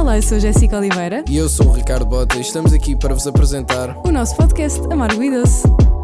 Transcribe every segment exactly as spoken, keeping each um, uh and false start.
Olá, eu sou a Jéssica Oliveira. E eu sou o Ricardo Bota e estamos aqui para vos apresentar o nosso podcast Amargo e Doce.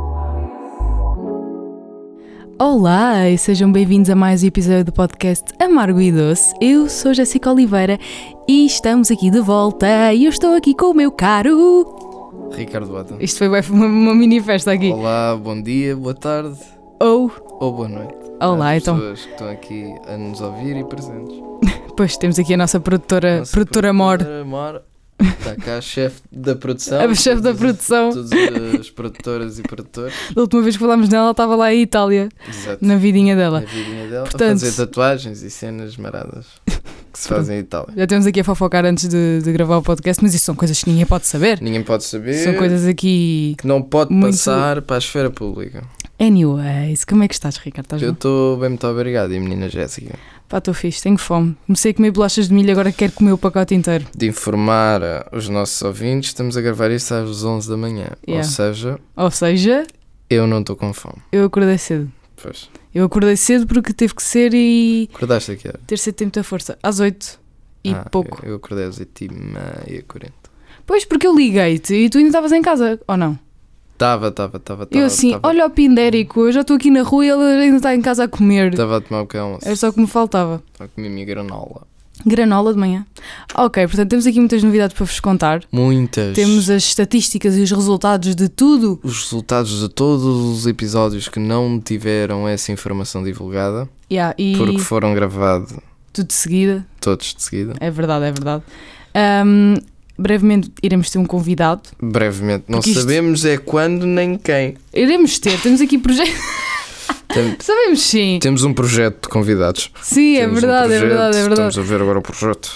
Olá e sejam bem-vindos a mais um episódio do podcast Amargo e Doce. Eu sou a Jéssica Oliveira e estamos aqui de volta e eu estou aqui com o meu caro... Ricardo Bota. Isto foi uma, uma mini festa aqui. Olá, bom dia, boa tarde Ou... ou boa noite. Olá, às então. pessoas que estão aqui a nos ouvir e presentes. Pois, temos aqui a nossa produtora, Nossa produtora Mor. Mor. Está cá a chefe da produção. A chefe da todas- produção. Todas as produtoras e produtores. Da última vez que falámos nela, ela estava lá em Itália, Exato. na vidinha Na dela. vidinha dela. Portanto- A fazer tatuagens e cenas maradas que se fazem em Itália. Já temos aqui a fofocar antes de, de gravar o podcast, mas isso são coisas que ninguém pode saber. Ninguém pode saber. São coisas aqui... que não pode muito- passar para a esfera pública. Anyways, como é que estás, Ricardo? Estás Eu bom? estou bem, muito obrigado. E a menina Jéssica? Pá, estou fixe, tenho fome. Comecei a comer bolachas de milho, agora quero comer o pacote inteiro. De informar uh, os nossos ouvintes, estamos a gravar isto às onze da manhã. Yeah. Ou seja, Ou seja, eu não estou com fome. eu acordei cedo. Pois. Eu acordei cedo porque teve que ser e Acordaste aqui? hora? ter cedo tem muita força. Às oito e Ah, pouco. Eu, eu acordei às oito e meia, quarenta. Pois, porque eu liguei-te e tu ainda estavas em casa, ou não? Estava, estava, estava. Eu assim, tava, olha o Pindérico, eu já estou aqui na rua e ele ainda está em casa a comer. Estava a tomar um pequeno almoço. Era só o que me faltava. Estava a comer a minha granola. Granola de manhã. Ok, portanto temos aqui muitas novidades para vos contar. Muitas. Temos as estatísticas e os resultados de tudo. Os resultados de todos os episódios que não tiveram essa informação divulgada, Yeah, e porque foram gravados tudo de seguida. todos de seguida. É verdade, é verdade. Ahm, brevemente iremos ter um convidado. Brevemente. Não Porque isto- sabemos é quando nem quem. Iremos ter, temos aqui projeto. Tem- Sabemos sim. Temos um projeto de convidados. Sim, é Temos um verdade, é projeto, verdade, é verdade. Estamos a ver agora o projeto.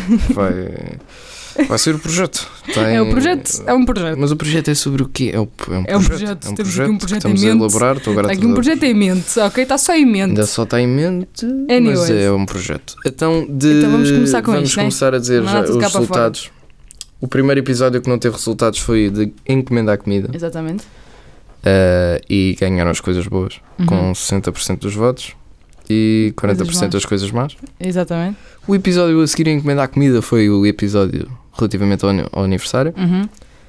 Vai, vai ser o projeto. Tem- É o projeto, é um projeto. Mas o projeto é sobre o quê? É, o, é um É um projeto. projeto, É um temos projeto, aqui um que projeto estamos em a mente. elaborar. Estou agora Está aqui a um projeto em mente, ok? Está só em mente. Ainda só está em mente, Anyways. mas é um projeto. Então, de, Então vamos começar com vamos isto, né? começar a dizer Não há já de os ficar para resultados. O primeiro episódio que não teve resultados foi de encomendar comida. Exatamente. Uh, e ganharam as coisas boas, Uhum. com sessenta por cento dos votos e quarenta por cento más. das coisas más. Exatamente. O episódio a seguir a encomendar comida foi o episódio relativamente ao, ani- ao aniversário. Uhum.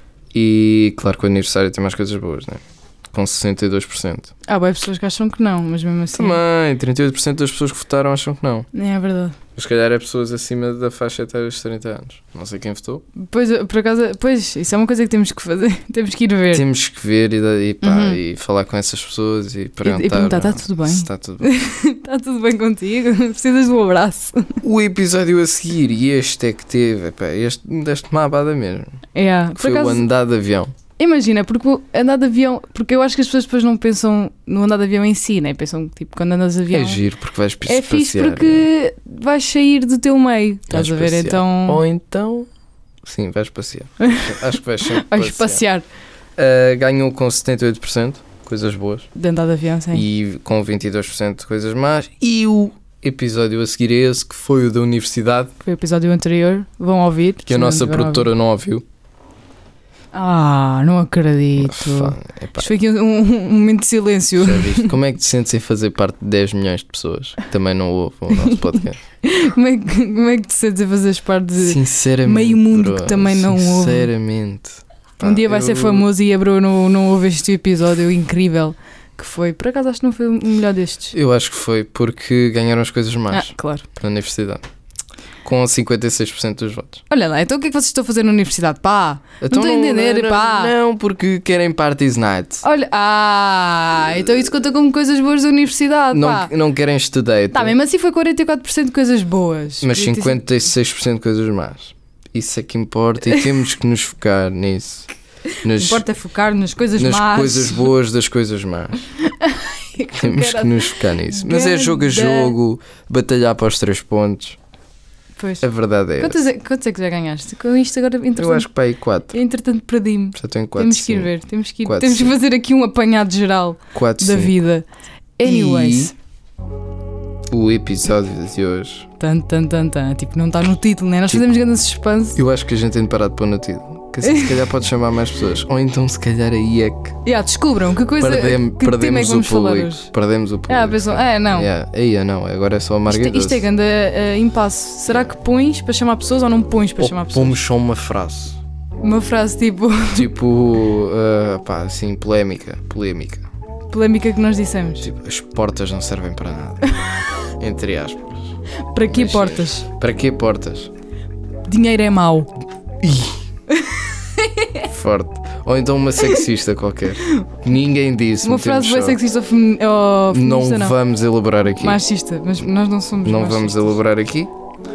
E claro que o aniversário tem mais coisas boas, né? Com sessenta e dois por cento. Há boas pessoas que acham que não, mas mesmo assim. Também, trinta e oito por cento das pessoas que votaram acham que não. É verdade. Mas se calhar é pessoas acima da faixa etária dos trinta anos. Não sei quem votou. Pois, por acaso, pois, isso é uma coisa que temos que fazer. Temos que ir ver. Temos que ver e, da- e, pá, Uhum. e falar com essas pessoas e perguntar, perguntar, "Tá tudo bem?" se está tudo bem. Está tudo bem contigo? Precisas de um abraço. O episódio a seguir, e este é que teve, epá, este deste uma abada mesmo. É, Que por foi acaso, o andar de avião. imagina, porque o andar de avião, porque eu acho que as pessoas depois não pensam no andar de avião em si, né? Pensam tipo quando andas de avião. É giro porque vais É passear. fixe porque vais sair do teu meio, estás Vais a ver? passear. Então Ou então, sim, vais passear. Acho que vais sempre vais passear. passear Uh, ganhou com setenta e oito por cento, coisas boas. de andar de avião, sim. E com vinte e dois por cento de coisas más. E o episódio a seguir é esse, que foi o da universidade, Foi o episódio anterior, vão ouvir. que a nossa produtora não ouviu. Ah, não acredito. Fá, epá, Isto foi aqui um, um momento de silêncio. já viste? Como é que te sentes em fazer parte de dez milhões de pessoas que também não ouvem o nosso podcast? Como é, que, como é que te sentes a fazer parte de Sinceramente, meio mundo bro, que também não ouve? Sinceramente. Pá, um dia vai ser eu- famoso e a Bro não, não ouve este episódio incrível que foi. Por acaso acho que não foi o melhor destes. Eu acho que foi porque ganharam as coisas más Ah, claro. na universidade. Com cinquenta e seis por cento dos votos. Olha lá, então o que é que vocês estão a fazer na universidade? Pá! Então estou a entender, não, pá. Não, porque querem parties night. Olha, ah, então isso conta como coisas boas da universidade, pá. Não, não querem estudar. Tá, mesmo assim foi quarenta e quatro por cento de coisas boas. Mas Podia ter sido- cinquenta e seis por cento de coisas más. Isso é que importa e temos que nos focar nisso. Nas, Importa é focar nas coisas nas más. coisas boas das coisas más. Temos que nos focar nisso. Mas é jogo a Ganda. jogo, batalhar para os três pontos. Pois. A verdade é Quantos essa. é, quantos é que já ganhaste? Com isto agora, entretanto, Eu acho que para aí quatro. eu, entretanto perdi-me. Já tenho quatro. Temos que ir sim. ver, temos que, ir, Quatro, temos que sim. fazer aqui um apanhado geral Quatro, da sim. vida. Anyways. O episódio de hoje. Tan, tan, tan, tan. Tipo, não está no título, né? Nós Tipo- fazemos grande suspense. Eu acho que a gente tem de parar de pôr no título. Que assim se calhar pode chamar mais pessoas. Ou então se calhar aí é que Yeah, descubram que coisa. perdem, que tema é perdemos que o vamos falar público. hoje. Perdemos o público. Ah, pensam, é, não. Yeah. Aí é não, agora é só a Amarga Isto, isto é Doce. grande uh, impasse. Será que pões para chamar pessoas ou não pões para Ou chamar pessoas? pomos só uma frase. Uma frase tipo Tipo, uh, pá, assim, polémica. Polémica. polémica que nós dissemos. Tipo, as portas não servem para nada. Entre aspas. Para que Mas, portas? Para que portas? Dinheiro é mau. Forte. Ou então uma sexista qualquer. Ninguém disse. Uma metemos frase bem só. sexista ou femi- ou Não feminista, não. vamos elaborar aqui. Machista, mas nós não somos Não machistas. vamos elaborar aqui.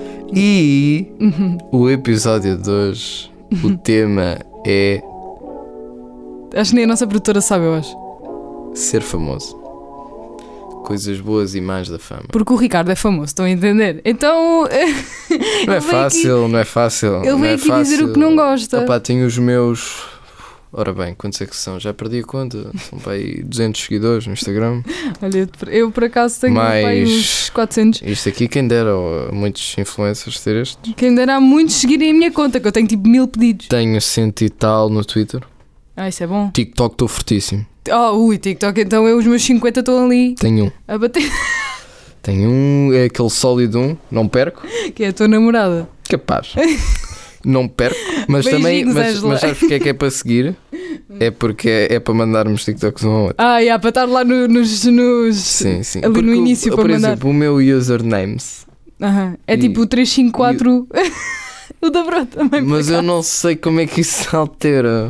E Uhum. o episódio de hoje, o tema é Acho que nem a nossa produtora sabe, eu acho. ser famoso. Coisas boas e más da fama. Porque o Ricardo é famoso, estão a entender? Então. Não é fácil, não é fácil. Ele não veio é aqui fácil. dizer o que não gosta. Opá, tenho os meus. Ora bem, quantos é que são? Já perdi a conta. São para aí duzentos seguidores no Instagram. Olha, eu por acaso tenho Mais- pai, uns quatrocentos. Isto aqui, quem dera a muitos influencers ter este. Quem dera há muitos seguirem a minha conta, que eu tenho tipo mil pedidos. Tenho cento e tal no Twitter. Ah, isso é bom. TikTok estou fortíssimo. Oh, ui, TikTok, então eu, os meus cinquenta estão ali Tenho um. a bater. Tenho um, é aquele sólido um, não perco. Que é a tua namorada. Capaz. Não perco, mas também. Beijinhos, Mas, Ângela. mas sabes porque é que é para seguir? É porque é, é para mandarmos TikToks um ao outro. Ah, e há para estar lá no- nos. nos Sim, sim. ali no Porque o- início para por mandar. exemplo, o meu usernames. Aham. É E- tipo o trezentos e cinquenta e quatro. O da Bro também. por Mas eu acaso. não sei como é que isso se altera.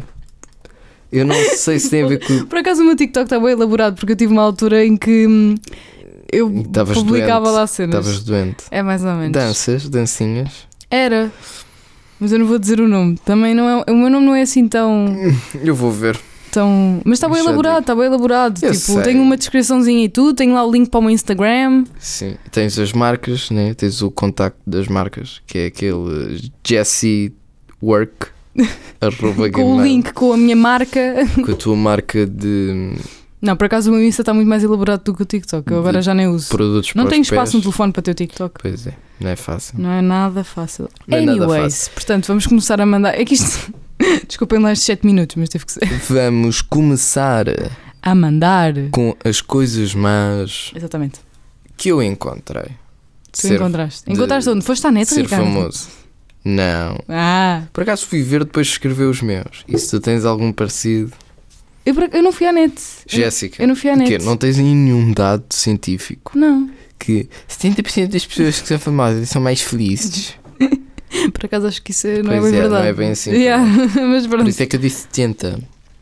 Eu não sei se tem a ver com. Por acaso o meu TikTok está bem elaborado, porque eu tive uma altura em que hum, eu Estavas publicava doente. lá cenas. Estavas doente. É mais ou menos. Danças, dancinhas. Era. Mas eu não vou dizer o nome. Também não é. O meu nome não é assim tão. Eu vou ver. tão... Mas está bem Já elaborado, digo. está bem elaborado. Eu Tipo, sei. tenho uma descriçãozinha e tudo, tenho lá o link para o meu Instagram. Sim. Tens as marcas, né? Tens o contacto das marcas, que é aquele Jesse Work. arroba Com o gmail, link com a minha marca. com a tua marca de Não, por acaso o meu Insta está muito mais elaborado do que o TikTok. Eu agora De já nem uso. produtos Não para tenho os espaço no pés. telefone para ter o TikTok. Pois é, não é fácil. Não é nada fácil. Não é nada Anyways, portanto, vamos começar a mandar. É que isto. Desculpem lá estes sete minutos, mas teve que ser. Vamos começar A mandar. com as coisas más Exatamente. que eu encontrei. Tu Ser- encontraste. de- Encontraste onde? Foste à net, Ser Ricardo? famoso. Não. Ah, Por acaso fui ver depois de escrever os meus. E se tu tens algum parecido? eu, por ac- eu não fui à net. Jéssica, Eu não fui à o quê? net. Não tens nenhum dado científico Não. que setenta por cento das pessoas que são famosas são mais felizes? Por acaso acho que isso é- não é Pois bem é, não verdade. é bem assim. Yeah, mas Por pronto. isso é que eu disse setenta.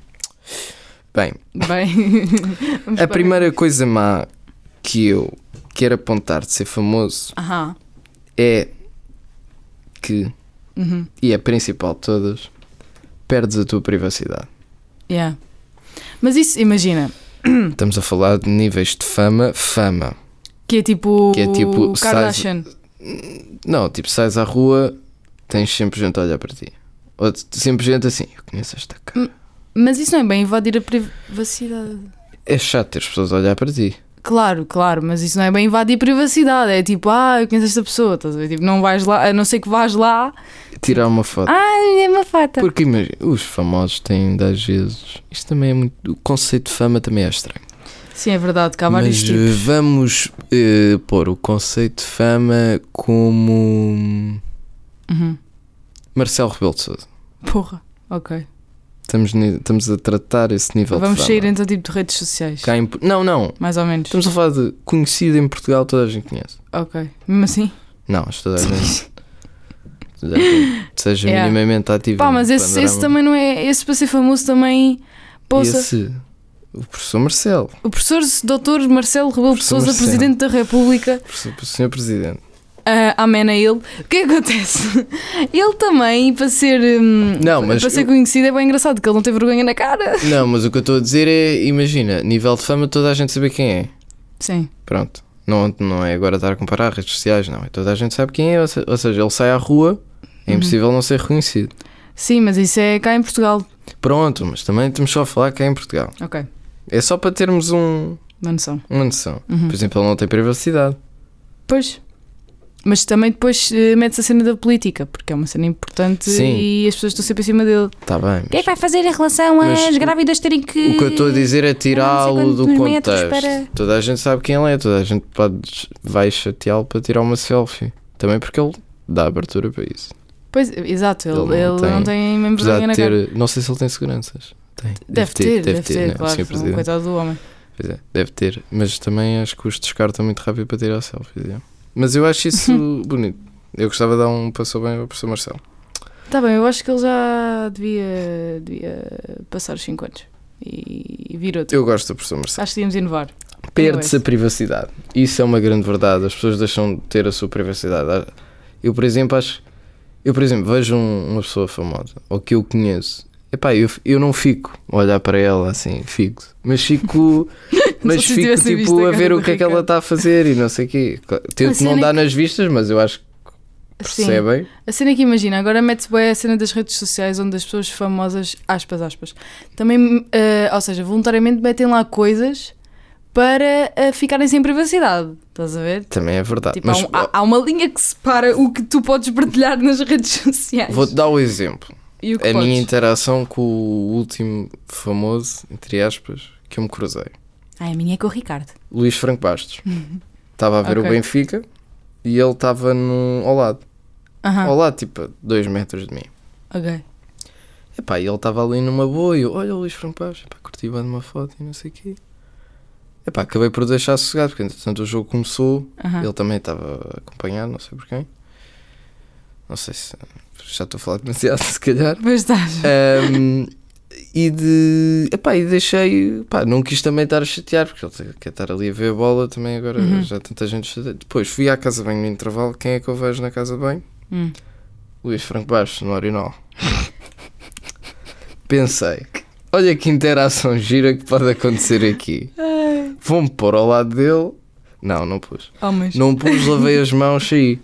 Bem, Bem, vamos a para- primeira coisa má que eu quero apontar de ser famoso Aham. é que, Uhum. e é a principal de todas, perdes a tua privacidade. Yeah. Mas isso, imagina, Estamos a falar de níveis de fama, fama. que é tipo, Que é tipo, o Kardashian. Não, tipo, sais à rua, tens sempre gente a olhar para ti. Ou t- sempre gente assim, eu conheço esta cara. Mas isso não é bem invadir a privacidade. É chato ter as pessoas a olhar para ti. Claro, claro, mas isso não é bem invadir privacidade. É tipo, ah, eu conheço esta pessoa, estás a ver? Tipo, não vais lá, a não ser que vais lá. Tirar uma foto. Ah, é uma fata. Porque imagina, os famosos têm às vezes. Isto também é muito. O conceito de fama também é estranho. Sim, é verdade, que há vários Mas eh, tipos. vamos eh, pôr o conceito de fama como Uhum. Marcelo Rebelo de Sousa. Porra, ok. Estamos, ni- estamos a tratar esse nível Vamos de fama. sair então tipo de redes sociais. Cá em- Não, não. Mais ou menos. Estamos a falar de conhecido em Portugal, toda a gente conhece. Ok. Mesmo assim? Não, acho que toda a gente. toda a gente seja Yeah. minimamente ativo. Pá, no mas esse, panorama. esse também não é. Esse para ser famoso também. Poça. Esse, o professor Marcelo, O professor doutor Marcelo Rebelo de Professor Sousa, Marcelo. Presidente da República, professor, o senhor Presidente. ah, amém a ele. O que é que acontece? Ele também, para ser, hum, Não, mas para ser eu- conhecido, é bem engraçado, que ele não tem vergonha na cara. Não, mas o que eu estou a dizer é, imagina, nível de fama, toda a gente sabe quem é. Sim. Pronto. Não, não é agora estar a comparar redes sociais, não. É toda a gente sabe quem é. Ou se- ou seja, ele sai à rua, é Uhum. impossível não ser reconhecido. Sim, mas isso é cá em Portugal. Pronto, mas também estamos só a falar que é em Portugal. Ok, É só para termos um, uma noção. uma noção. Uhum. Por exemplo, ele não tem privacidade. Pois. Mas também depois uh, mete-se a cena da política, porque é uma cena importante. Sim. E as pessoas estão sempre em cima dele. Está bem. O que é que vai fazer em relação às grávidas terem que... O que eu estou a dizer é tirá-lo do contexto. Para... Toda a gente sabe quem ele é, toda a gente pode, vai chateá-lo para tirar uma selfie. Também porque ele dá abertura para isso. Pois, exato, ele, ele, não, ele tem, não tem mesmo vergonha na cara. Não sei se ele tem seguranças. Tem. Deve, deve ter, ter, deve ter, ter né? Claro, um coitado do homem. Pois é, deve ter, mas também acho que os descartam muito rápido para tirar selfies. É. Mas eu acho isso bonito. Eu gostava de dar um passo bem ao professor Marcelo. Está bem, eu acho que ele já devia, devia passar os cinco anos e, e vir outro. Eu gosto do professor Marcelo. Acho que devíamos inovar. Perde-se a privacidade. Isso é uma grande verdade. As pessoas deixam de ter a sua privacidade. Eu, por exemplo, acho. Eu, por exemplo, vejo um, uma pessoa famosa ou que eu conheço. Epá, eu, eu não fico a olhar para ela assim, fico. Mas fico. Mas fico tipo a ver o que é que ela está a fazer e não sei o quê. Tento não dar nas vistas, mas eu acho que percebem. Sim. A cena que imagina, agora mete-se bem a cena das redes sociais onde as pessoas famosas, aspas, aspas, também, uh, ou seja, voluntariamente metem lá coisas para uh, ficarem sem privacidade. Estás a ver? Também é verdade. Tipo, mas, há, um, há, há uma linha que separa o que tu podes partilhar nas redes sociais. Vou-te dar o exemplo. E o que a podes? Minha interação com o último famoso, entre aspas, que eu me cruzei. Ah, a minha é com o Ricardo. Luís Franco Bastos. Estava a ver okay. o Benfica e ele estava ao lado. Uh-huh. Ao lado, tipo, a dois metros de mim. Ok. Epá, e ele estava ali numa boa e eu, olha o Luís Franco Bastos, epá, curti bem uma foto e não sei o quê. Epá, acabei por deixar sossegado, porque entretanto o jogo começou, uh-huh. ele também estava acompanhado, não sei por quem. Não sei se... Já estou a falar demasiado, se calhar. Pois estás. Um, e de... Epá, e deixei... Epá, não quis também estar a chatear, porque ele quer estar ali a ver a bola também agora, uhum. já tanta gente chateia. Depois fui à casa de banho no intervalo, quem é que eu vejo na casa de banho? Hum. Luís Franco Bastos, no urinol. Pensei, olha que interação gira que pode acontecer aqui. Vou-me pôr ao lado dele. Não, não pus. Oh, mas... Não pus, lavei as mãos, saí.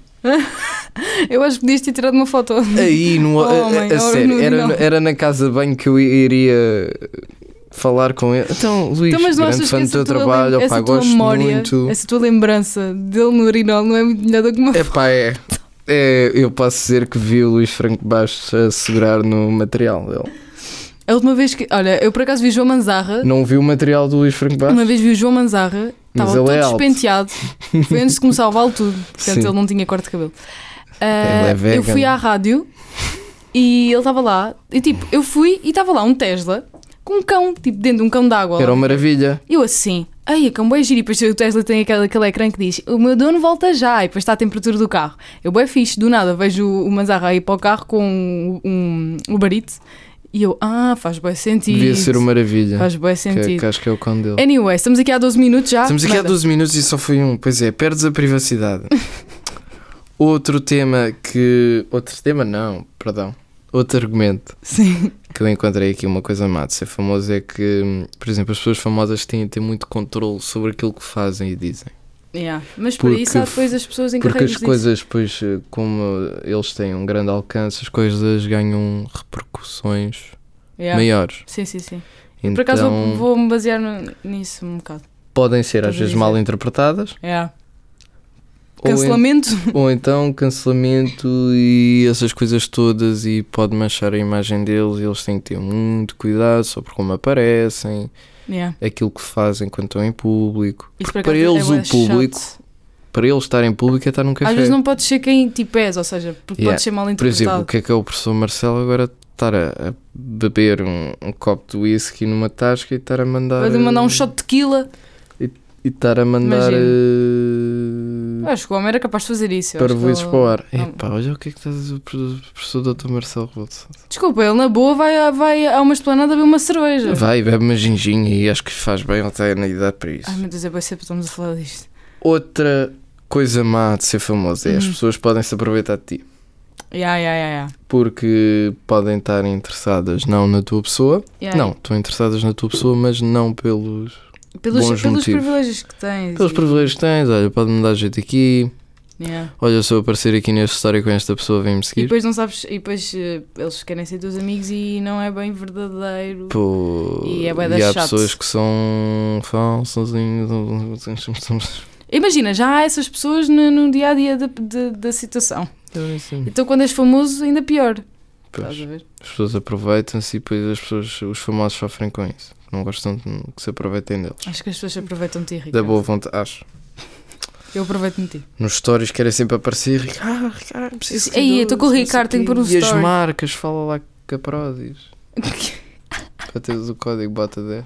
Eu acho que podias ter tirado uma foto. Aí, no, oh, a, mãe, a, a sério, era, era na casa de banho que eu iria falar com ele. Então, Luís, então, grande fã do teu trabalho, lem- opá, gosto memória, muito. Essa tua lembrança dele no urinol não é muito melhor do que uma Epá, é, é, eu posso dizer que vi o Luís Franco Bastos a segurar no material dele. A última vez que... Olha, eu por acaso vi João Manzarra. Não vi o material do Luís Franco Bastos? Uma vez vi o João Manzarra. Estava todo é despenteado. Foi antes de começar o vale tudo. Portanto, Sim. ele não tinha corte de cabelo. Uh, é eu fui à rádio e ele estava lá. E tipo, eu fui e estava lá um Tesla com um cão, tipo, dentro de um cão d'água. Era uma maravilha. E eu assim, ai, é cão bem giro. E depois o Tesla tem aquele, aquele ecrã que diz: o meu dono volta já. E depois está a temperatura do carro. Eu, bem fixe, do nada vejo o Manzarra aí para o carro com um, um Uber Eats. E eu, ah, faz bem sentido. Devia ser uma maravilha. Faz bem sentido. Que, que acho que é o cão dele. Anyway, estamos aqui há doze minutos já. Estamos aqui Nada. há doze minutos e só foi um. Pois é, perdes a privacidade. Outro tema que... Outro tema não, perdão. Outro argumento. Sim. Que eu encontrei aqui, uma coisa má de ser famoso é que, por exemplo, as pessoas famosas têm de ter muito controle sobre aquilo que fazem e dizem. Yeah. Mas por isso há depois as pessoas encarregadas Porque as coisas, depois, como eles têm um grande alcance, as coisas ganham repercussões yeah. maiores. Sim, sim, sim. Então, por acaso vou, vou-me basear no, nisso um bocado. Podem ser às vezes mal interpretadas. Yeah. Cancelamento. Ou, en, ou então cancelamento e essas coisas todas, e pode manchar a imagem deles, e eles têm que ter muito cuidado sobre como aparecem. Yeah. Aquilo que fazem quando estão em público. Isso para eles é o público chato. Para eles estar em público é estar num café. Às vezes não podes ser quem tipo és, ou seja, porque yeah. podes ser mal interpretado. Por exemplo, o que é que é o professor Marcelo agora estar a, a beber um, um copo de whisky numa tasca e estar a mandar vai mandar um shot de tequila e, e estar a mandar uh, acho que o homem era capaz de fazer isso para vezes ele... para o ar. Não. Epá, olha o que é que estás a dizer, o professor doutor Marcelo Rebelo. Desculpa, ele na boa vai, vai a uma esplanada beber uma cerveja. Vai, bebe uma ginginha e acho que faz bem, ele está na idade para isso. Ai meu Deus, é bem sempre estamos a falar disto. Outra coisa má de ser famoso é hum. as pessoas podem se aproveitar de ti. Yeah, yeah, yeah, yeah. Porque podem estar interessadas não na tua pessoa, yeah, não, estão interessadas na tua pessoa, mas não pelos pelos, bons pelos motivos. privilégios que tens. Pelos e... privilégios que tens, olha, pode-me dar jeito aqui. Yeah. Olha, se eu aparecer aqui nesta história com esta pessoa, vem-me seguir. E depois não sabes, e depois uh, eles querem ser teus amigos e não é bem verdadeiro. Pô, e é bem e há chato. pessoas que são falsas. Imagina, já há essas pessoas no, no dia-a-dia da, da, da situação. Então quando és famoso, ainda pior. Pois, Estás a ver? as pessoas aproveitam-se e depois as pessoas, os famosos sofrem com isso. Não gostam de que se aproveitem deles. Acho que as pessoas se aproveitam de ti, Ricardo. Da boa vontade, acho. Eu aproveito-me de ti. Nos stories querem sempre aparecer. Ricardo, Ricardo, preciso de Ei, eu estou com o seguidores, Ricardo, tenho que pôr um E as story. marcas, fala lá com a Prozis. Para teres o código bota dez.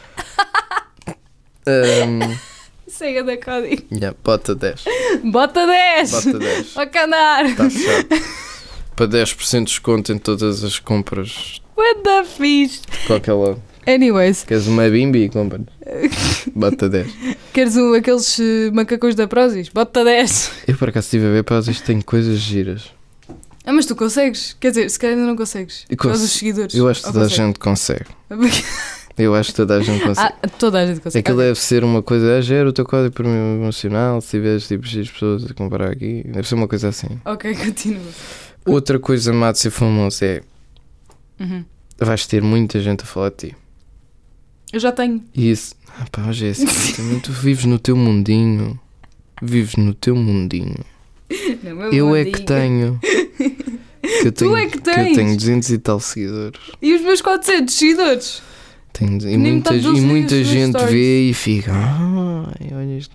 um, Cega da código. yeah, bota dez. Bota dez! Bota dez. Vai cá andar! Está fechado. Para dez por cento de desconto em todas as compras What the fixe! de qualquer lado. Anyways, Queres uma bimbi? Compra. Bota dez. queres um, aqueles uh, macacões da Prozis? Bota dez! Eu por acaso estive a ver, para isto tem coisas giras. Ah, mas tu consegues? Quer dizer, se calhar ainda não consegues. Eu Por causa cons- dos seguidores. Eu acho que Ou toda a consegues? gente consegue. Eu acho que toda a gente consegue. Ah, toda a gente consegue. Aquilo Ok. deve ser uma coisa, ah, gera o teu código promocional, se tiveres tipo X pessoas a comprar aqui, deve ser uma coisa assim. Ok, continua. Outra coisa má de ser famoso é, Uhum. vais ter muita gente a falar de ti. Eu já tenho. E isso, ah pá, hoje é assim, também tu vives no teu mundinho, vives no teu mundinho. Não, meu Eu é mundinho. que tenho, que eu Tu tenho, é que eu tens. tenho duzentos e tal seguidores. E os meus quatrocentos seguidores? Tenho, e Nem muita, metade deles e vê muita os meus gente stories. vê e fica, ai, olha este.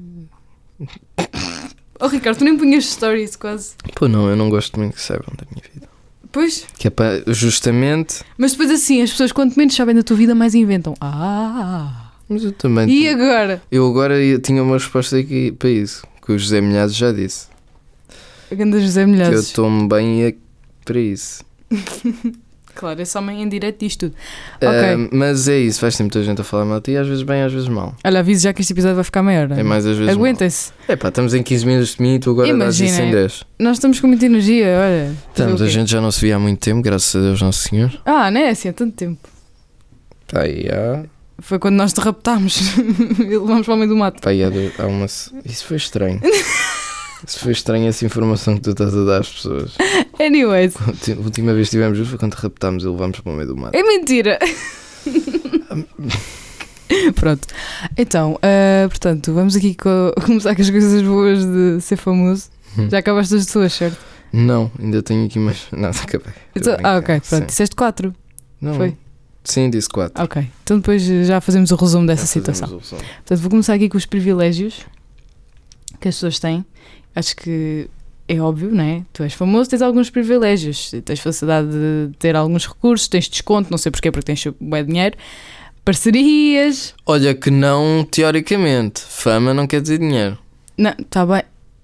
Oh Ricardo, tu nem punhas stories quase. Pô, não, eu não gosto muito que saibam da minha vida. Pois, Que é para, justamente. mas depois assim, as pessoas quanto menos sabem da tua vida, mais inventam. Ah! Mas eu também. E agora? Eu agora ia- tinha uma resposta aqui para isso. Que o José Milhazes já disse. A grande José Que eu Milhazes. tomo bem a- para isso. Claro, esse homem em direto diz tudo. Ah, Ok. mas é isso, vais ter muita gente a falar mal de ti, às vezes bem, às vezes mal. Olha, aviso já que este episódio vai ficar maior. É mais às vezes Aguentem-se. mal. É pá, estamos em quinze minutos de mim e tu agora dás isso em Imaginem. dez. Nós estamos com muita energia, olha. Estamos, Fazer a o quê? gente já não se via há muito tempo, graças a Deus Nosso Senhor. Ah, não é assim há tanto tempo. Está aí há. Foi quando nós te raptámos e levámos para o meio do mato. Pá, aí há, do- há uma. Isso foi estranho. Isso foi estranho, essa informação que tu estás a dar às pessoas. Anyways, A última vez que estivemos juntos foi quando te raptámos e levámos para o meio do mato. é mentira. Pronto. Então, ah, portanto, vamos aqui co- começar com as coisas boas de ser famoso. Hum. Já acabaste as tuas, certo? Não, ainda tenho aqui mais. Não, acabei. Então- Estou a ah, brincar, ok, pronto. sim. Disseste quatro. Não, Foi? Sim, disse quatro. Ok. Então depois já fazemos o resumo dessa Já fazemos situação. o som. Portanto, vou começar aqui com os privilégios que as pessoas têm. Acho que é óbvio, não é? Tu és famoso, tens alguns privilégios. Tens facilidade de ter alguns recursos, tens desconto, não sei porquê, porque tens bué dinheiro. Parcerias. Olha que não, teoricamente. Fama não quer dizer dinheiro. Não, está bem.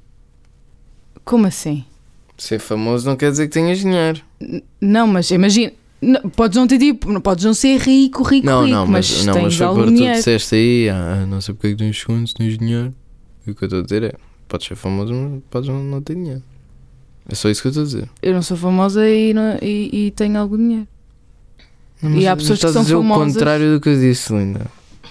Como assim? Ser famoso não quer dizer que tenhas dinheiro. N- Não, mas imagina. Não, podes não ter tipo, não podes não ser rico, rico, não, rico, não, mas, mas, não, tens mas foi algum por tu dinheiro. disseste aí, ah, não sei porque é que tens desconto se tens dinheiro. E o que eu estou a dizer é, podes ser famoso, mas podes não, não ter dinheiro. É só isso que eu estou a dizer. Eu não sou famosa e, não- e, e tenho algum dinheiro. Não, E mas há pessoas que estás são a dizer famosas. o contrário do que eu disse, Linda.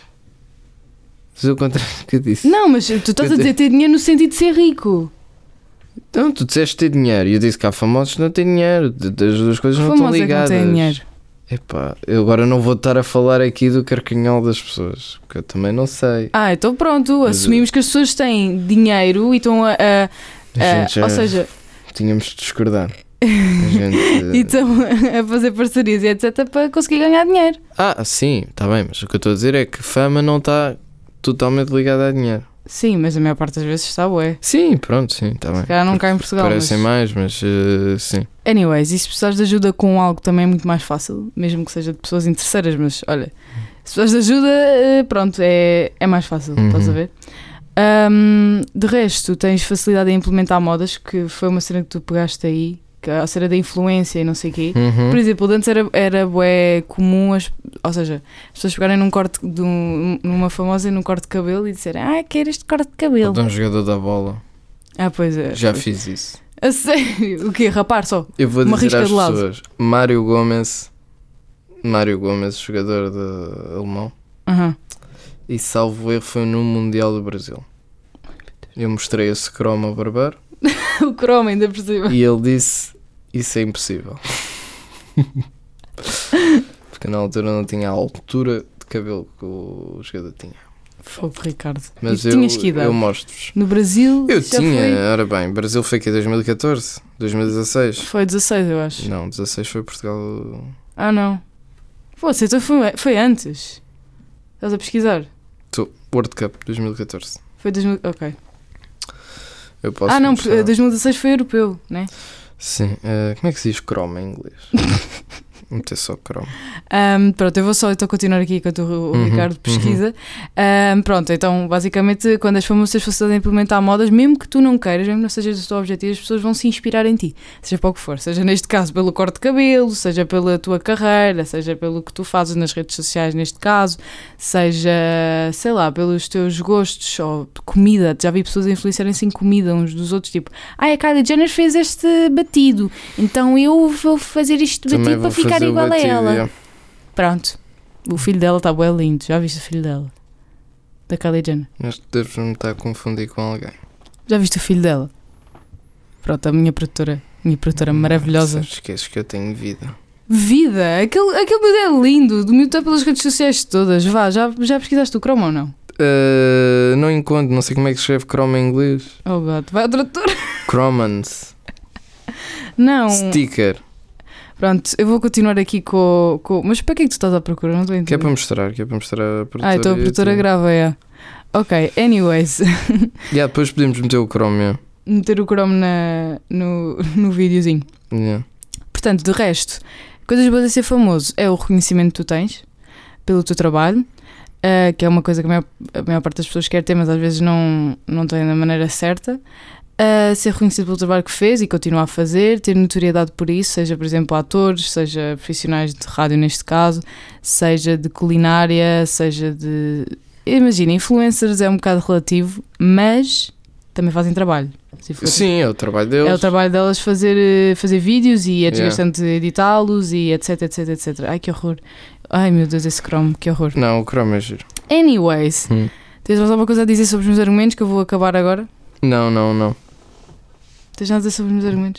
Dizer o contrário do que eu disse. Não, mas tu estás a Eu te- dizer ter dinheiro no sentido de ser rico. Então, tu disseste ter dinheiro e eu disse que há famosos que não têm dinheiro. De- As duas coisas não estão Famosa é que não ligadas. tem dinheiro. Epá, eu agora não vou estar a falar aqui do carcanhol das pessoas, porque eu também não sei. Ah, então pronto, Mas, assumimos que as pessoas têm dinheiro e estão a. a- A a- gente já ou seja, tínhamos de discordar. A gente, e estão a fazer parcerias e etcétera para conseguir ganhar dinheiro. Ah, sim, está bem, mas o que eu estou a dizer é que fama não está totalmente ligada a dinheiro. Sim, mas a maior parte das vezes está ué. Sim, pronto, sim, está bem. Se calhar não cá em Portugal. Parecem Mas... mais, mas uh, sim. Anyways, e se precisares de ajuda com algo também é muito mais fácil, mesmo que seja de pessoas interesseiras, mas olha, se precisares de ajuda, eh, pronto, é, é mais fácil, Uhum. estás a ver? Ahm, de resto, tens facilidade em implementar modas, que foi uma cena que tu pegaste aí, que é a cena da influência e não sei o quê. Uhum. Por exemplo, antes era, era bué comum, as, ou seja, as pessoas pegarem num corte de um, numa famosa e num corte de cabelo e disserem, ah, quero este corte de cabelo. Ou de um jogador da bola. Ah, pois é. Já pois. fiz isso. A sério? O quê? Rapar só? Eu vou Uma dizer risca às de lado. pessoas: Mário Gomes, Mário Gomes, jogador de alemão, Aham. e salvo erro foi no Mundial do Brasil. Eu mostrei esse croma ao barbeiro O croma ainda por cima. e ele disse: isso é impossível. Porque na altura não tinha a altura de cabelo que o jogador tinha. Fogo, Ricardo. Mas e eu, tinhas que idade? eu mostro-vos. No Brasil Eu já tinha, foi... ora bem, Brasil foi que dois mil e catorze? dois mil e dezasseis? Foi dezasseis, eu acho. Não, dezasseis foi Portugal. Ah, não. Fosse, então foi, foi antes. Estás a pesquisar? Tô, World Cup dois mil e catorze. Foi dois mil... Ok. Eu posso Ah, não, mostrar. dois mil e dezasseis foi europeu, né? Sim, uh, como é que se diz Chrome em inglês? Vou meter só Chrome. Um, pronto, eu vou só então continuar aqui enquanto o, o Uhum, Ricardo pesquisa. Um, pronto, então basicamente quando as famosas facilidades a implementar modas, mesmo que tu não queiras, mesmo que não sejas do teu objetivo, as pessoas vão se inspirar em ti, seja para o que for, seja neste caso pelo corte de cabelo, seja pela tua carreira, seja pelo que tu fazes nas redes sociais neste caso, seja, sei lá, pelos teus gostos ou comida. Já vi pessoas a influenciarem-se em comida uns dos outros, tipo, ah, a Kylie Jenner fez este batido, então eu vou fazer isto Também batido vou para ficar fazer o igual batido, a ela. yeah. Pronto, o filho dela está bem lindo. Já viste o filho dela? Da Kylie Jenner. Mas deves-me estar a confundir com alguém. Já viste o filho dela? Pronto, a minha produtora, minha produtora maravilhosa. Esqueces que eu tenho vida. Vida! Aquele, aquele miúdo é lindo, do miúdo está pelas redes sociais todas. Vá, já, já pesquisaste o Chrome ou não? Uh, não encontro, não sei como é que se escreve Chrome em inglês. Oh God, vai ao tradutor. Chromans. Não. Sticker. Pronto, eu vou continuar aqui com, com... Mas para que é que tu estás à procura? Não estou a entender. Que é para mostrar, que é para mostrar a produtora. Ah, então a produtora e- grava, é. Ok, anyways. Yeah, depois podemos meter o Chrome, yeah. Meter o Chrome na, no, no videozinho. Yeah. Portanto, de resto, coisas boas a ser famoso é o reconhecimento que tu tens pelo teu trabalho, uh, que é uma coisa que a maior, a maior parte das pessoas quer ter, mas às vezes não, não tem da maneira certa. Uh, ser reconhecido pelo trabalho que fez e continuar a fazer, ter notoriedade por isso, seja, por exemplo, atores, seja profissionais de rádio neste caso, seja de culinária, seja de... Imagina, influencers é um bocado relativo, mas também fazem trabalho. Se for- Sim, é o trabalho deles. É o trabalho delas fazer, fazer vídeos e é Yeah. desgastante editá-los e etc, etc, etc. Ai, que horror. Ai, meu Deus, esse Chrome, que horror. Não, o Chrome é giro. Anyways, Hum. tens mais alguma coisa a dizer sobre os meus argumentos que eu vou acabar agora? Não, não, não. Tens nada a dizer sobre os meus argumentos?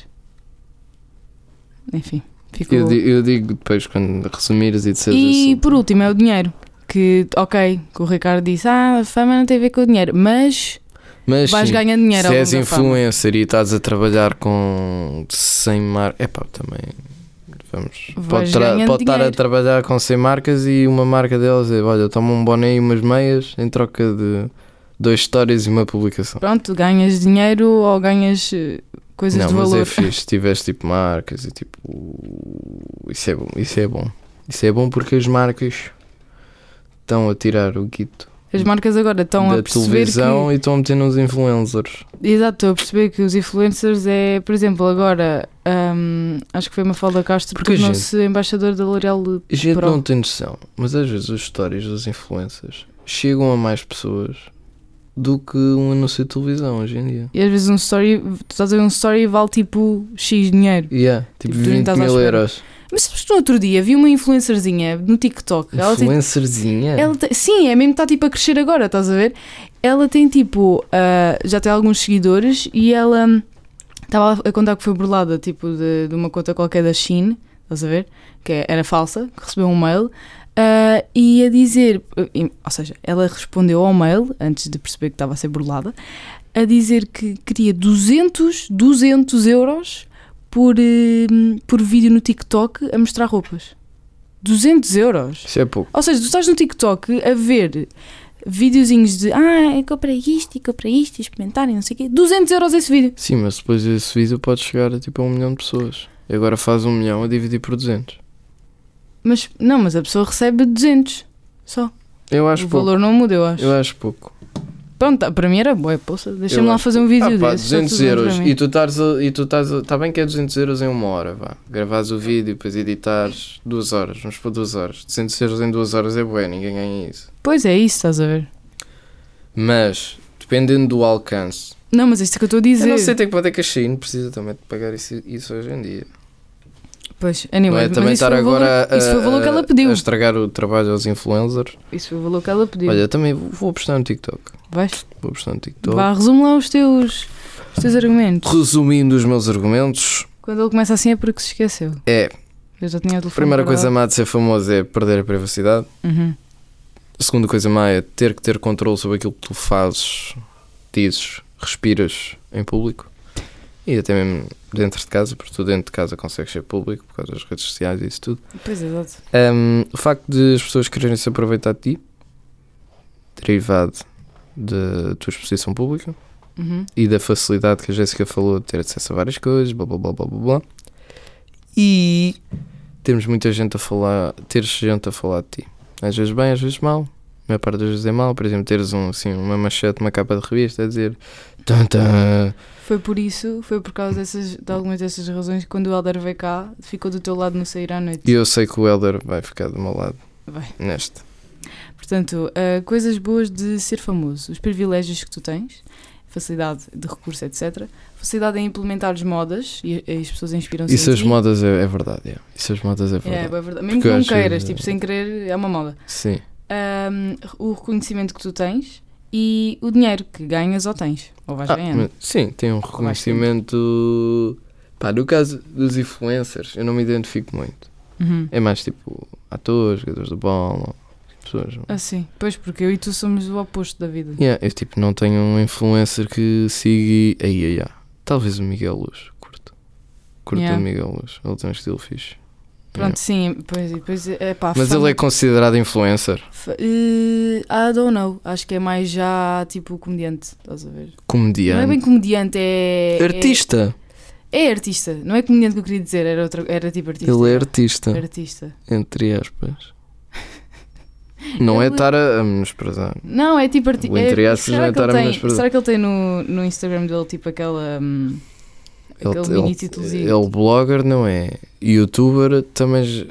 Enfim, ficou... Eu, di- eu digo depois, quando resumires e disseres E isso. por último é o dinheiro. Que, ok, que o Ricardo disse, ah, a fama não tem a ver com o dinheiro, mas Mas vais sim, ganhando dinheiro ao se longo és da fama. influencer e estás a trabalhar com cem marcas, é pá, também vamos. Vais Pode, tra- ganhando pode estar a dinheiro. trabalhar com cem marcas e uma marca delas é: olha, toma um boné e umas meias em troca de dois stories e uma publicação. Pronto, ganhas dinheiro ou ganhas eh, coisas Não, de mas valor. é fixe, se tiveres tipo marcas e tipo. Isso é bom, isso é bom. Isso é bom porque as marcas estão a tirar o guito As marcas agora estão da a perceber televisão que... e estão a meter nos influencers. Exato, estou a perceber que os influencers é, por exemplo, agora hum, acho que foi uma Mafalda Castro Porque a tornou-se embaixador da L'Oréal A gente Pro. não tem noção, mas às vezes as histórias dos influencers chegam a mais pessoas do que um anúncio de televisão hoje em dia. E às vezes um story, tu estás a ver um story e vale tipo X dinheiro. Yeah, tipo Tipo, tu nem vinte estás à mil espera. euros. Mas sabes que no outro dia vi uma influencerzinha no TikTok. Ela tem, Influencerzinha? ela tem- sim, é mesmo que está tipo a crescer agora, estás a ver? Ela tem tipo, ah, já tem alguns seguidores e ela hum, estava a contar que foi burlada tipo de, de uma conta qualquer da Shein, estás a ver? Que era falsa, que recebeu um mail. ah, e a dizer, e- ou seja, ela respondeu ao mail antes de perceber que estava a ser burlada, a dizer que queria duzentos, duzentos euros por, eh, por vídeo no TikTok a mostrar roupas. duzentos euros. Isso é pouco. Ou seja, tu estás no TikTok a ver videozinhos de ah, eu comprei isto e comprei isto e experimentar e não sei o quê. duzentos euros esse vídeo. Sim, mas depois esse vídeo pode chegar a tipo a um milhão de pessoas. E agora faz um milhão a dividir por duzentos. Mas não, mas a pessoa recebe duzentos só. Eu acho O pouco. valor não muda, eu acho. Eu acho pouco. Pronto, tá, para mim era boa, poça. Deixa-me Eu lá acho fazer um vídeo Ah, pá, desses. está duzentos tudo bem euros. para mim. E tu estás a. E tu estás a está bem que é duzentos euros em uma hora, vá. Gravares o vídeo e depois editares duas horas. Vamos por duas horas. duzentos euros em duas horas é bué, ninguém ganha isso. Pois é isso, estás a ver? Mas, dependendo do alcance. Não, mas isto é que eu estou a dizer. Eu não sei até que pode é que a Shein precisa também de pagar isso, isso hoje em dia. Pois, Não anyway, é mas também isso estar foi o valor- agora a, isso foi o valor que ela a- pediu. a estragar o trabalho aos influencers. Isso foi o valor que ela pediu. Olha, também vou vou apostar no TikTok. Vais? Vou apostar no TikTok. Vá, resume lá os teus, os teus argumentos. Resumindo os meus argumentos, Quando ele começa assim é porque se esqueceu. é Eu já tinha o a telefone primeira coisa guardado. má de ser famoso é perder a privacidade. Uhum. A segunda coisa má é ter que ter controle sobre aquilo que tu fazes, dizes, respiras em público. E até mesmo dentro de casa, porque tu dentro de casa consegues ser público por causa das redes sociais e isso tudo. Pois é, exato. Um, o facto de as pessoas quererem se aproveitar de ti, derivado da tua exposição pública, Uhum. e da facilidade que a Jéssica falou de ter acesso a várias coisas, blá blá blá blá blá blá. E temos muita gente a falar, teres gente a falar de ti. Às vezes bem, às vezes mal. A maior parte das vezes é mal. Por exemplo, teres um, assim, uma manchete, uma capa de revista a dizer tan, tan. Foi por isso, foi por causa dessas, de algumas dessas razões que quando o Helder veio cá, ficou do teu lado no sair à noite. E eu sei que o Helder vai ficar do meu lado Vai. neste. Portanto, uh, coisas boas de ser famoso. Os privilégios que tu tens, facilidade de recurso, etcétera. Facilidade em implementar as modas e, e as pessoas inspiram-se Isso em as ti. modas é, é verdade. É. Isso as modas é É, verdade. é verdade. Mesmo Porque que não eu acho- queiras, tipo, sem querer, é uma moda. Sim. Um, o reconhecimento que tu tens e o dinheiro que ganhas ou tens, ou vais Ah, ganhando. mas- sim, tem um reconhecimento. Pá, no caso dos influencers, eu não me identifico muito. Uhum. É mais tipo atores, jogadores de bola, pessoas. Ah, sim. Pois, porque eu e tu somos o oposto da vida. Yeah, eu tipo não tenho um influencer que siga. Aí, aí, aí. Talvez o Miguel Luz, curto. Curto Yeah. o Miguel Luz, ele tem um estilo fixe. Pronto, sim, pois, pois é pá. Mas fama- ele é considerado influencer, fa- eh, I don't know. Acho que é mais já tipo comediante, estás a ver? Não é comediante, bem comediante, é. artista. É, é artista. Não é comediante que eu queria dizer, era, outra, era tipo artista. Ele é era. artista, Artista. entre aspas. Não é Ele- estar a, a menosprezar. Não, é tipo artista. O entre aspas será, não é que ele estar a tem, menosprezar. será que ele tem no, no Instagram dele tipo aquela. hum, aquele Ele, mini ele, títulozinho? ele blogger, não é? Youtuber, também. j-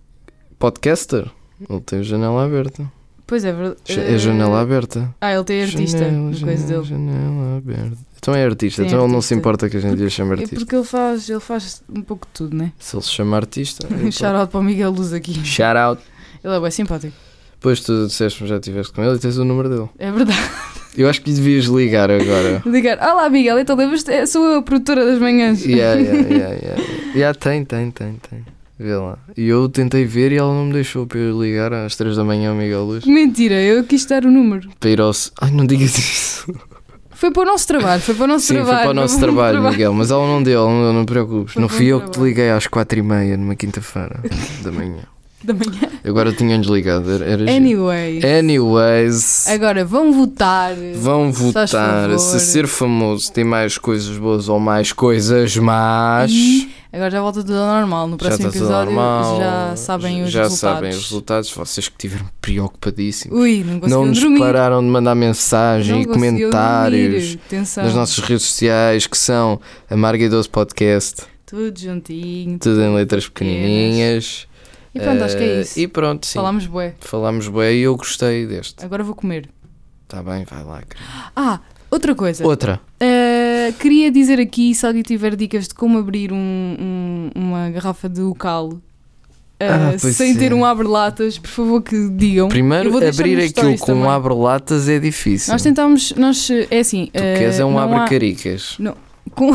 Podcaster. Ele tem a janela aberta. Pois é, verdade. É janela aberta. Ah, ele tem artista Janela, no coisa janela, dele. janela aberta. Então é artista, Sim, então ele não se artista. importa que a gente lhe chame É artista. porque ele faz, ele faz um pouco de tudo, né? Se ele se chama artista. então- Shout out para o Miguel Luz aqui. Shout out. Ele é bem simpático. Depois tu disseste-me já estiveste com ele e tens o número dele. É verdade. Eu acho que lhe devias ligar agora. Ligar. Olá, Miguel, então lembras-te? É, sou eu a produtora das manhãs. Yeah, yeah, yeah, yeah. Yeah, tem, tem, tem, tem. Vê lá. E eu tentei ver e ela não me deixou para eu ligar às três da manhã ao Miguel Luz. Mentira, eu quis dar o número. Para ir ao... Ai, não digas isso. Foi para o nosso trabalho, foi para o nosso Sim, trabalho. foi para o nosso foi para trabalho, Miguel. Mas ela não deu, ela não, não te preocupes. Foi Não para fui o eu que te trabalho. liguei às quatro e meia numa quinta-feira da manhã. Da manhã. Agora tinha-nos ligado. Era, era giro. Anyways. Anyways, Agora vão votar. vão Faz votar. favor. Se ser famoso tem mais coisas boas ou mais coisas más. E agora já volta tudo ao normal. No próximo já está tudo episódio normal, já sabem os já resultados. sabem os resultados. Vocês que estiveram preocupadíssimos. Ui, não Não conseguiram nos dormir. pararam de mandar mensagem Não e conseguiram comentários dormir. Atenção. nas nossas redes sociais, que são a Marga e Doce Podcast, Tudo juntinho. tudo em letras pequenininhas. E pronto, acho que é Eh, isso. E pronto, sim. Falámos bué. Falámos bem e eu gostei deste. Agora vou comer. Está bem, vai lá. querido. Ah, outra coisa. Outra. Uh, queria dizer aqui, se alguém tiver dicas de como abrir um, um- uma garrafa de Ucal uh, Ah, pois sem é. ter um abre-latas, por favor que digam. Eu Primeiro, vou deixar abrir nos aquilo stories com também. um abre-latas é difícil. Nós tentámos, nós, é assim... Tu queres é um abre-caricas. Com...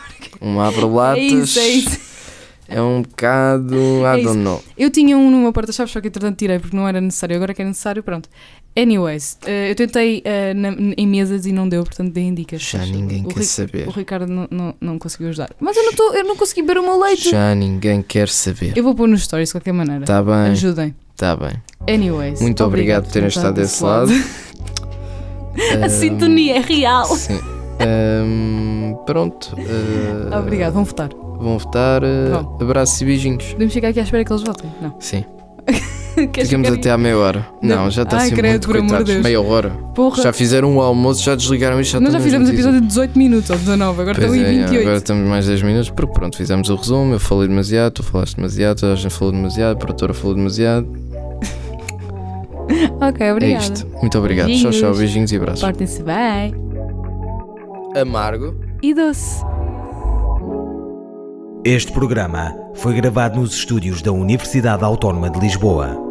Um abre-latas É isso, é isso. é um bocado... É I isso. don't know. Eu tinha um numa porta-chaves, só que entretanto tirei porque não era necessário, agora que é necessário, pronto. Anyways, uh, eu tentei uh, na- em mesas e não deu, portanto deem dicas. Já Faz ninguém favor. O quer Ri- saber. O Ricardo não, não, não conseguiu ajudar. Mas eu não, tô, eu não consegui beber o meu leite. Já ninguém quer saber. Eu vou pôr nos stories de qualquer maneira. Está bem, Ajudem. está bem. Anyways. Muito obrigado por terem estar estado desse lado. A Ahm, sintonia é real. Sim. Ahm, pronto. ah, Obrigado, vão votar. Vão votar. ah, Vão. Abraços e beijinhos. Podemos ficar aqui à espera que eles votem? Não. Sim. Queres Ficamos ficar até à meia hora. Não. Não, já está Ai, assim credo, muito por amor de coitados. Deus. Meia hora. Porra. Já fizeram um almoço, já desligaram isto. Já Nós já estão nas fizemos notícias. episódio de dezoito minutos ou dezenove, agora Pois estão em é, vinte e oito. agora estamos mais dez minutos, porque pronto, fizemos o resumo, eu falei demasiado, tu falaste demasiado, toda a gente falou demasiado, a produtora falou demasiado. Ok, obrigada. É isto. Muito obrigado. Tchau, Beijinhos. tchau, beijinhos e abraços. Portem-se bem. Amargo. E doce. Este programa foi gravado nos estúdios da Universidade Autónoma de Lisboa.